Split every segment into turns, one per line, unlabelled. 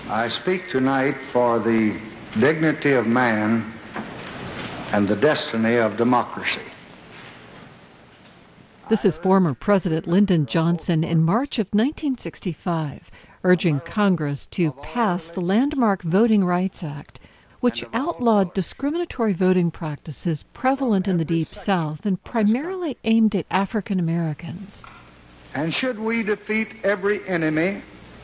I speak tonight for the dignity of man and the destiny of democracy.
This is former President Lyndon Johnson in March of 1965, urging Congress to pass the landmark Voting Rights Act, which outlawed discriminatory voting practices prevalent in the Deep South and primarily aimed at African Americans.
And should we defeat every enemy,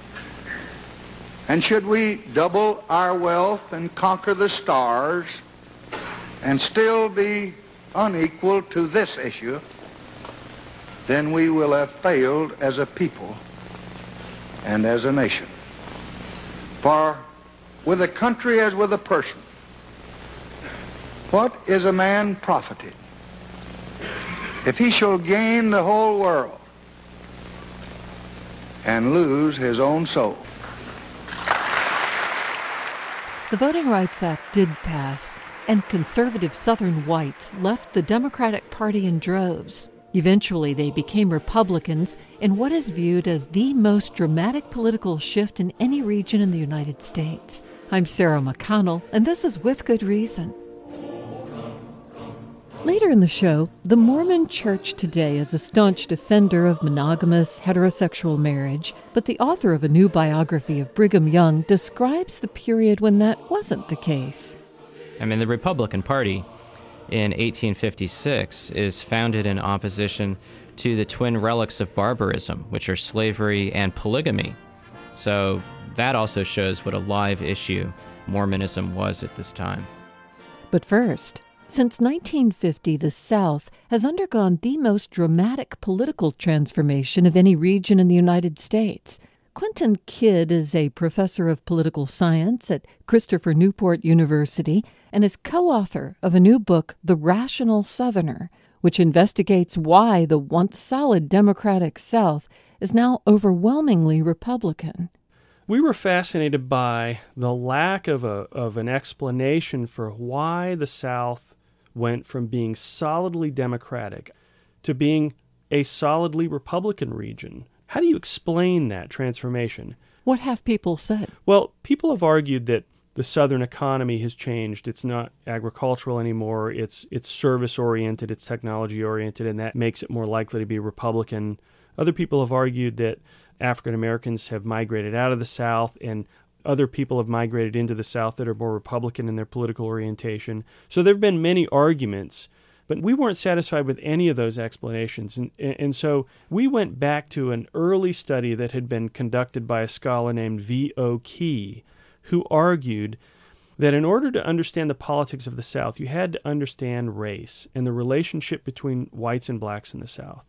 and should we double our wealth and conquer the stars, and still be unequal to this issue, then we will have failed as a people and as a nation. For with a country as with a person, what is a man profited if he shall gain the whole world and lose his own soul?
The Voting Rights Act did pass, and conservative Southern whites left the Democratic Party in droves. Eventually, they became Republicans in what is viewed as the most dramatic political shift in any region in the United States. I'm Sarah McConnell, and this is With Good Reason. Later in the show, the Mormon Church today is a staunch defender of monogamous heterosexual marriage, but the author of a new biography of Brigham Young describes the period when that wasn't the case.
The Republican Party in 1856 is founded in opposition to the twin relics of barbarism, which are slavery and polygamy. So that also shows what a live issue Mormonism was at this time.
But first, since 1950, the South has undergone the most dramatic political transformation of any region in the United States. Quentin Kidd is a professor of political science at Christopher Newport University and is co-author of a new book, The Rational Southerner, which investigates why the once solid Democratic South is now overwhelmingly Republican.
We were fascinated by the lack of an explanation for why the South went from being solidly Democratic to being a solidly Republican region. How do you explain that transformation?
What have people said?
Well, people have argued that the Southern economy has changed. It's not agricultural anymore. It's service-oriented, it's technology-oriented, and that makes it more likely to be Republican. Other people have argued that African Americans have migrated out of the South, and other people have migrated into the South that are more Republican in their political orientation. So there have been many arguments, but we weren't satisfied with any of those explanations. And so we went back to an early study that had been conducted by a scholar named V.O. Key, who argued that in order to understand the politics of the South, you had to understand race and the relationship between whites and blacks in the South.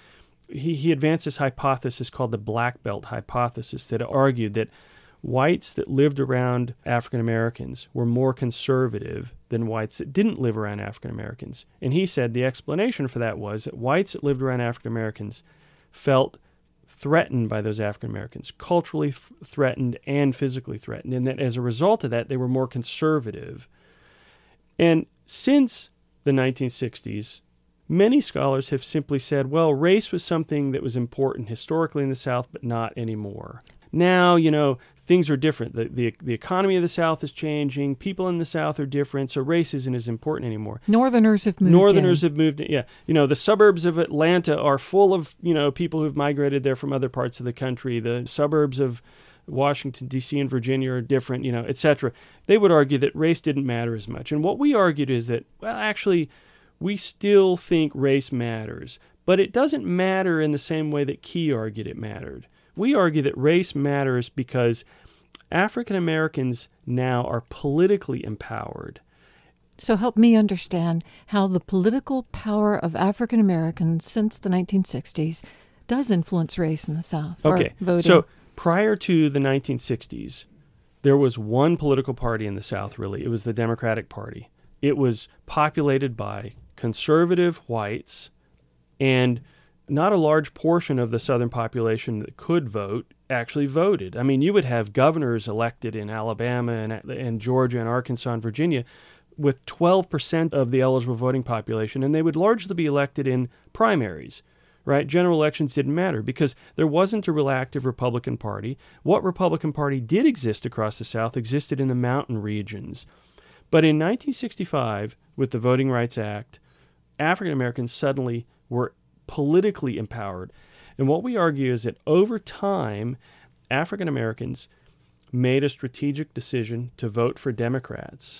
He advanced this hypothesis called the Black Belt hypothesis that argued that whites that lived around African Americans were more conservative than whites that didn't live around African Americans. And he said the explanation for that was that whites that lived around African Americans felt threatened by those African Americans, culturally threatened and physically threatened, and that as a result of that, they were more conservative. And since the 1960s, many scholars have simply said, well, race was something that was important historically in the South, but not anymore. Now, things are different. The economy of the South is changing. People in the South are different, so race isn't as important anymore.
Northerners have moved in.
Yeah. The suburbs of Atlanta are full of, people who've migrated there from other parts of the country. The suburbs of Washington, D.C. and Virginia are different, et cetera. They would argue that race didn't matter as much. And what we argued is that, well, actually, we still think race matters, but it doesn't matter in the same way that Key argued it mattered. We argue that race matters because African Americans now are politically empowered.
So help me understand how the political power of African Americans since the 1960s does influence race in the South.
Okay,
voting.
So prior to the 1960s, there was one political party in the South, really. It was the Democratic Party. It was populated by conservative whites, and not a large portion of the Southern population that could vote actually voted. You would have governors elected in Alabama and Georgia and Arkansas and Virginia with 12% of the eligible voting population, and they would largely be elected in primaries, right? General elections didn't matter because there wasn't a real active Republican Party. What Republican Party did exist across the South existed in the mountain regions. But in 1965, with the Voting Rights Act, African Americans suddenly were politically empowered. And what we argue is that over time, African Americans made a strategic decision to vote for Democrats.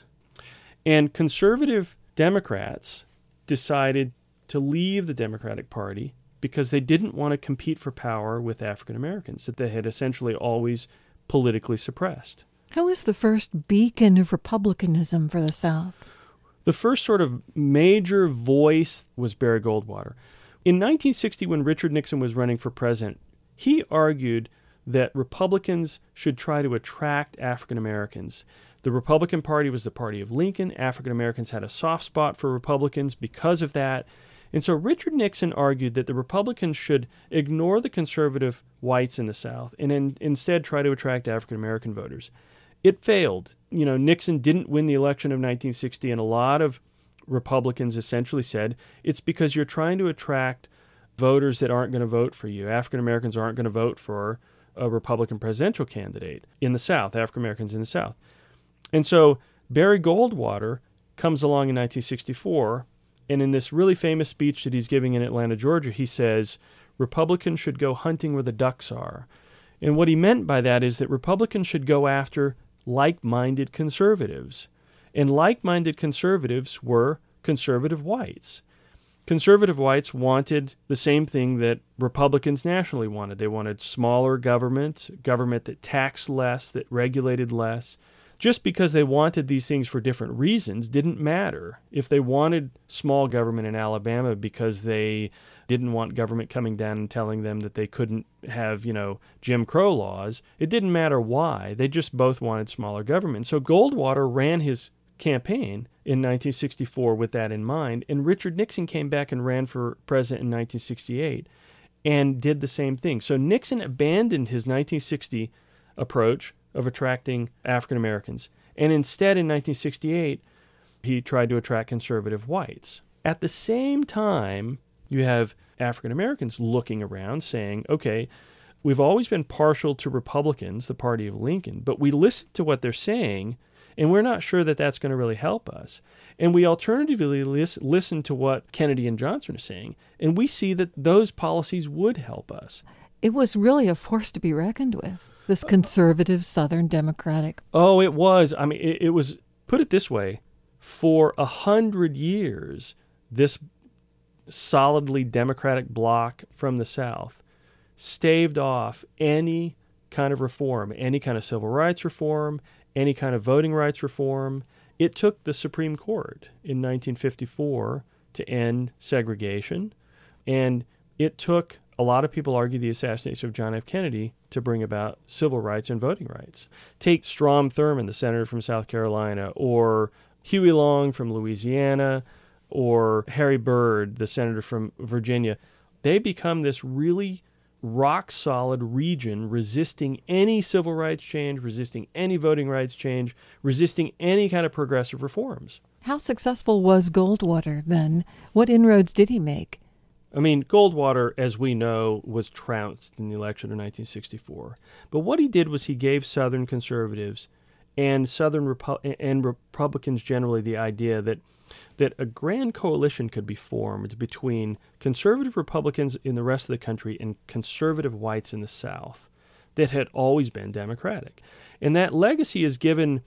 And conservative Democrats decided to leave the Democratic Party because they didn't want to compete for power with African Americans that they had essentially always politically suppressed.
Who was the first beacon of republicanism for the South?
The first sort of major voice was Barry Goldwater. In 1960, when Richard Nixon was running for president, he argued that Republicans should try to attract African Americans. The Republican Party was the party of Lincoln. African Americans had a soft spot for Republicans because of that. And so Richard Nixon argued that the Republicans should ignore the conservative whites in the South and instead try to attract African American voters. It failed. Nixon didn't win the election of 1960, and a lot of Republicans essentially said, it's because you're trying to attract voters that aren't going to vote for you. African Americans aren't going to vote for a Republican presidential candidate in the South, African Americans in the South. And so Barry Goldwater comes along in 1964, and in this really famous speech that he's giving in Atlanta, Georgia, he says, Republicans should go hunting where the ducks are. And what he meant by that is that Republicans should go after like-minded conservatives. And like-minded conservatives were conservative whites. Conservative whites wanted the same thing that Republicans nationally wanted. They wanted smaller government that taxed less, that regulated less. Just because they wanted these things for different reasons didn't matter. If they wanted small government in Alabama because they didn't want government coming down and telling them that they couldn't have, Jim Crow laws, it didn't matter why. They just both wanted smaller government. So Goldwater ran his campaign in 1964 with that in mind, and Richard Nixon came back and ran for president in 1968 and did the same thing. So Nixon abandoned his 1960 approach of attracting African Americans, and instead in 1968 he tried to attract conservative whites. At the same time, you have African Americans looking around saying, okay, we've always been partial to Republicans, the party of Lincoln, but we listen to what they're saying, and we're not sure that that's going to really help us. And we alternatively listen to what Kennedy and Johnson are saying, and we see that those policies would help us.
It was really a force to be reckoned with, this conservative Southern Democratic.
Oh, it was. I mean, it was, put it this way, for 100 years, this solidly Democratic bloc from the South staved off any kind of reform, any kind of civil rights reform, any kind of voting rights reform. It took the Supreme Court in 1954 to end segregation, and it took, a lot of people argue, the assassination of John F. Kennedy to bring about civil rights and voting rights. Take Strom Thurmond, the senator from South Carolina, or Huey Long from Louisiana, or Harry Byrd, the senator from Virginia. They become this really rock-solid region resisting any civil rights change, resisting any voting rights change, resisting any kind of progressive reforms.
How successful was Goldwater then? What inroads did he make?
I mean, Goldwater, as we know, was trounced in the election of 1964. But what he did was he gave Southern conservatives and Republicans generally the idea that a grand coalition could be formed between conservative Republicans in the rest of the country and conservative whites in the South that had always been Democratic. And that legacy is given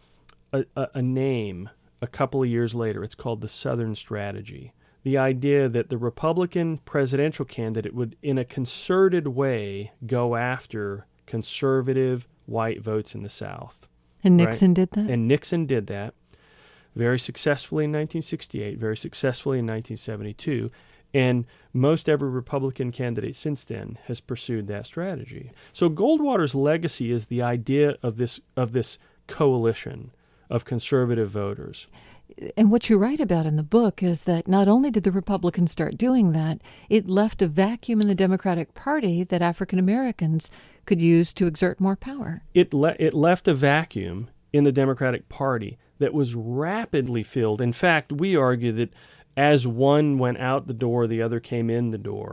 a name a couple of years later. It's called the Southern Strategy. The idea that the Republican presidential candidate would, in a concerted way, go after conservative white votes in the South.
And Nixon did that?
And Nixon did that very successfully in 1968, very successfully in 1972, and most every Republican candidate since then has pursued that strategy. So Goldwater's legacy is the idea of this coalition of conservative voters.
And what you write about in the book is that not only did the Republicans start doing that, it left a vacuum in the Democratic Party that African Americans could use to exert more power.
It left a vacuum in the Democratic Party that was rapidly filled. In fact, we argue that as one went out the door, the other came in the door.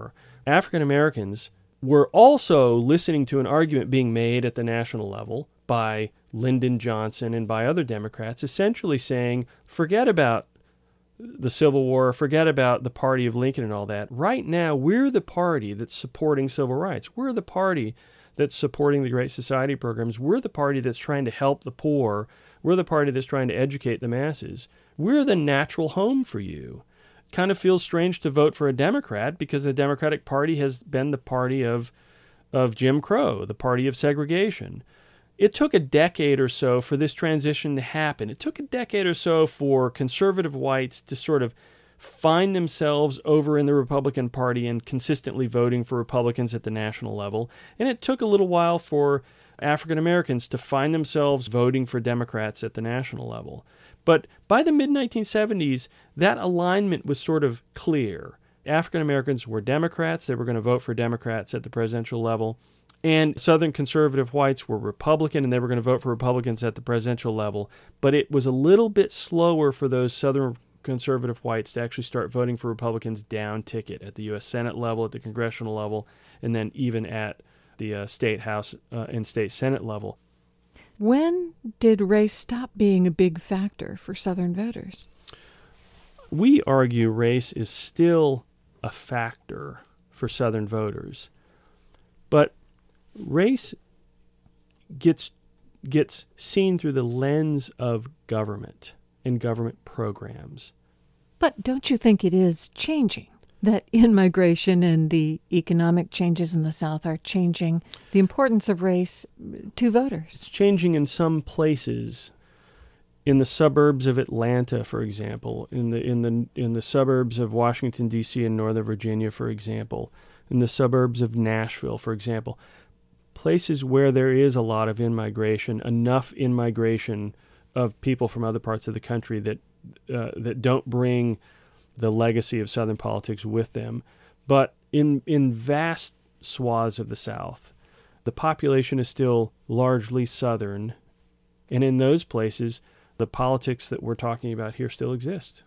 African Americans were also listening to an argument being made at the national level by Lyndon Johnson and by other Democrats, essentially saying, forget about the Civil War, forget about the party of Lincoln and all that. Right now, we're the party that's supporting civil rights. We're the party that's supporting the Great Society programs. We're the party that's trying to help the poor. We're the party that's trying to educate the masses. We're the natural home for you. Kind of feels strange to vote for a Democrat because the Democratic Party has been the party of Jim Crow, the party of segregation. It took a decade or so for this transition to happen. It took a decade or so for conservative whites to sort of find themselves over in the Republican Party and consistently voting for Republicans at the national level. And it took a little while for African Americans to find themselves voting for Democrats at the national level. But by the mid-1970s, that alignment was sort of clear. African Americans were Democrats. They were going to vote for Democrats at the presidential level. And Southern conservative whites were Republican, and they were going to vote for Republicans at the presidential level. But it was a little bit slower for those Southern conservative whites to actually start voting for Republicans down ticket at the U.S. Senate level, at the congressional level, and then even at the state House and state Senate level.
When did race stop being a big factor for Southern voters?
We argue race is still a factor for Southern voters, but race gets seen through the lens of government and government programs.
But don't you think it is changing? That in-migration and the economic changes in the South are changing the importance of race to voters?
It's changing in some places. In the suburbs of Atlanta, for example, in the suburbs of Washington, D.C. and Northern Virginia, for example, in the suburbs of Nashville, for example, places where there is a lot of in-migration, enough in-migration of people from other parts of the country that don't bring the legacy of Southern politics with them. But in vast swaths of the South, the population is still largely Southern, and in those places, the politics that we're talking about here still exist.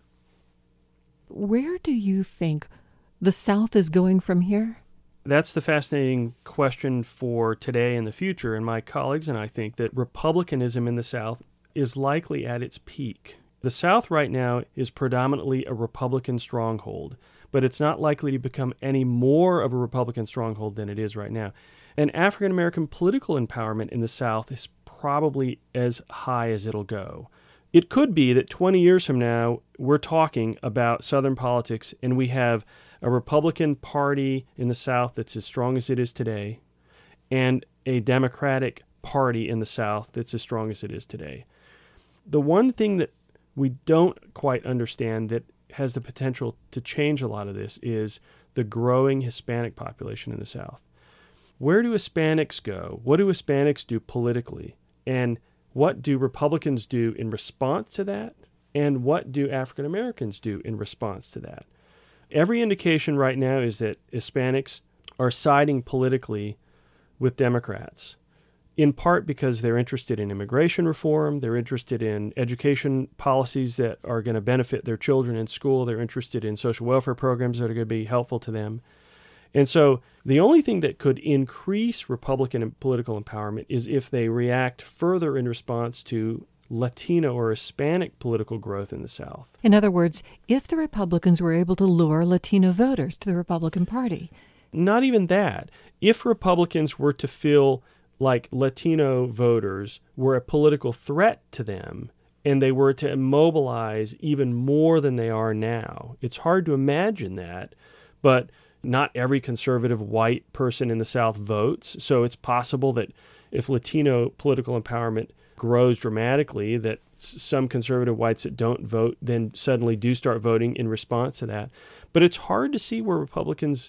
Where do you think the South is going from here?
That's the fascinating question for today and the future, and my colleagues and I think that republicanism in the South is likely at its peak. The South right now is predominantly a Republican stronghold, but it's not likely to become any more of a Republican stronghold than it is right now. And African American political empowerment in the South is probably as high as it'll go. It could be that 20 years from now, we're talking about Southern politics and we have a Republican Party in the South that's as strong as it is today and a Democratic Party in the South that's as strong as it is today. The one thing that we don't quite understand that has the potential to change a lot of this is the growing Hispanic population in the South. Where do Hispanics go? What do Hispanics do politically? And what do Republicans do in response to that? And what do African Americans do in response to that? Every indication right now is that Hispanics are siding politically with Democrats, in part because they're interested in immigration reform, they're interested in education policies that are going to benefit their children in school, they're interested in social welfare programs that are going to be helpful to them. And so the only thing that could increase Republican political empowerment is if they react further in response to Latino or Hispanic political growth in the South.
In other words, if the Republicans were able to lure Latino voters to the Republican Party.
Not even that. If Republicans were to feel like Latino voters were a political threat to them and they were to mobilize even more than they are now. It's hard to imagine that, but not every conservative white person in the South votes. So it's possible that if Latino political empowerment grows dramatically, that some conservative whites that don't vote then suddenly do start voting in response to that. But it's hard to see where Republicans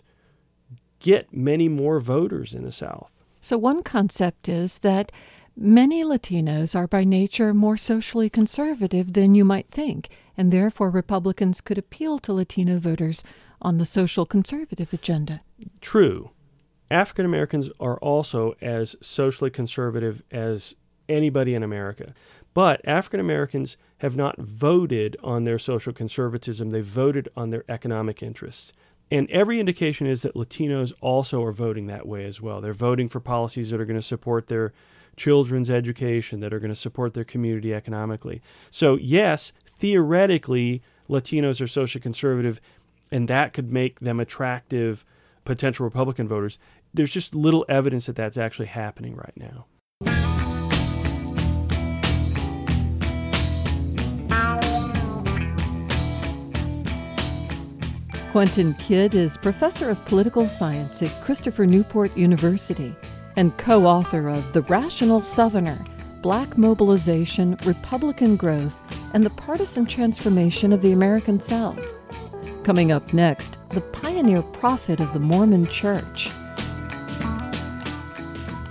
get many more voters in the South.
So one concept is that many Latinos are by nature more socially conservative than you might think, and therefore Republicans could appeal to Latino voters on the social conservative agenda.
True. African Americans are also as socially conservative as anybody in America. But African Americans have not voted on their social conservatism. They've voted on their economic interests. And every indication is that Latinos also are voting that way as well. They're voting for policies that are going to support their children's education, that are going to support their community economically. So yes, theoretically, Latinos are social conservative, and that could make them attractive potential Republican voters. There's just little evidence that that's actually happening right now.
Quentin Kidd is professor of political science at Christopher Newport University and co-author of The Rational Southerner, Black Mobilization, Republican Growth, and the Partisan Transformation of the American South. Coming up next, the pioneer prophet of the Mormon Church.